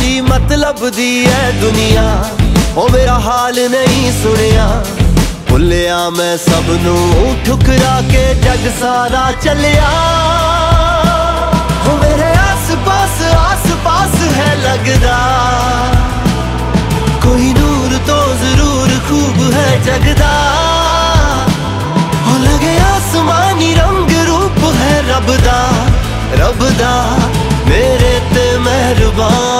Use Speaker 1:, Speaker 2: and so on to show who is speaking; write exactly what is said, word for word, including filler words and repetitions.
Speaker 1: की मतलब दी है दुनिया, ओ मेरा हाल नहीं सुनिया। भुलिया मैं सबनू ठुकरा के जग सारा चलिया। हो मेरे आस पास आस पास है लगदा कोई नूर तो जरूर खूब है जगदा। हो लगे आसमानी रंग रूप है रब दा, रब दा मेरे ते मेहरबान।